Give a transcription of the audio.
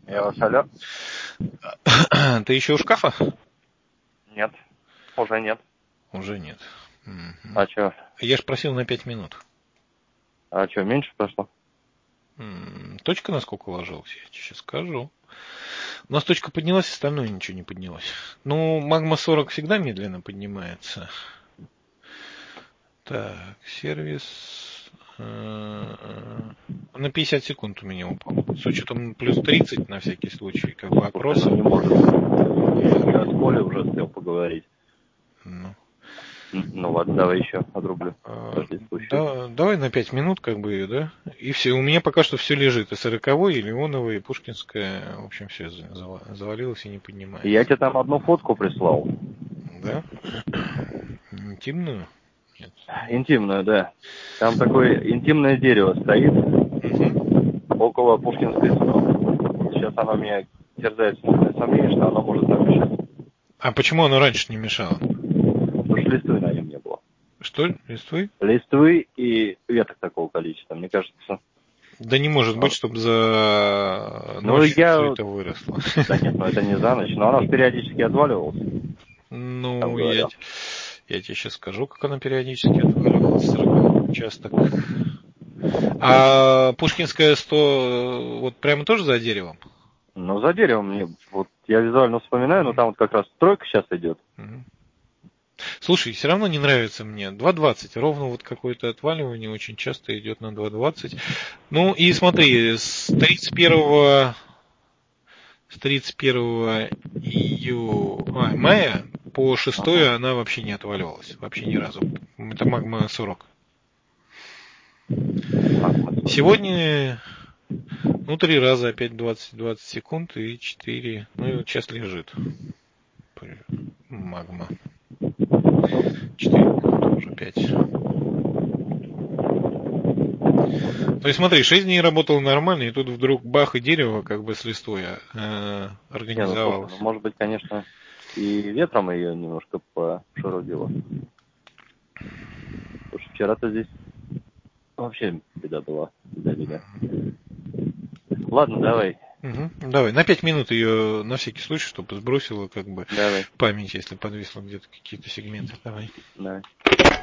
Я вас алло. Ты еще у шкафа? Нет, уже нет. Уже нет. А что? Я ж просил на 5 минут. А что, меньше прошло? Точка на сколько ложилась? Я тебе сейчас скажу. У нас точка поднялась, остальное ничего не поднялось. Ну, магма 40 всегда медленно поднимается. Так, сервис. На 50 секунд у меня упал. С учетом плюс 30 на всякий случай, как бы опроса. Не может. Я с Колей уже успел поговорить. Ну ладно, давай еще отрублю. Давай на 5 минут, как бы, да? И все. У меня пока что все лежит. И 40-й, и Леоновый, и Пушкинская. В общем, все завалилось и не поднимается. Я тебе там одну фотку прислал. Да? Интимную? Нет. Интимную, да. Там такое интимное дерево стоит около Пушкинской СМ. Сейчас оно меня терзает сомнение, что оно может там мешать. А почему оно раньше не мешало? Потому что листвы на нем не было. Что? Листвы? Листвы и веток такого количества, мне кажется. Да не может быть, чтобы за ночь все это выросло. Да нет, это не за ночь, но оно периодически отваливалось. Ну, я тебе сейчас скажу, как оно периодически отваливалось. 40 участок. А Пушкинская 100 вот прямо тоже за деревом? Ну, за деревом мне, вот я визуально вспоминаю, но там вот как раз стройка сейчас идет. Слушай, все равно не нравится мне. 2.20. Ровно вот какое-то отваливание очень часто идет на 2.20. Ну и смотри, с 31 мая по 6 она вообще не отваливалась. Вообще ни разу. Это магма 40. Сегодня 3 раза опять 20 секунд и 4. Ну и вот сейчас лежит магма. 4 минуты уже 5. То есть смотри, 6 дней работал нормально, и тут вдруг бах, и дерево как бы с листвой организовалось. Слушай, может быть, конечно, и ветром ее немножко пошарудило. Потому что вчера-то здесь вообще беда была. Беда. Ладно, давай. Давай, на 5 минут ее на всякий случай, чтобы сбросила как бы память, если подвисло где-то какие-то сегменты. Давай.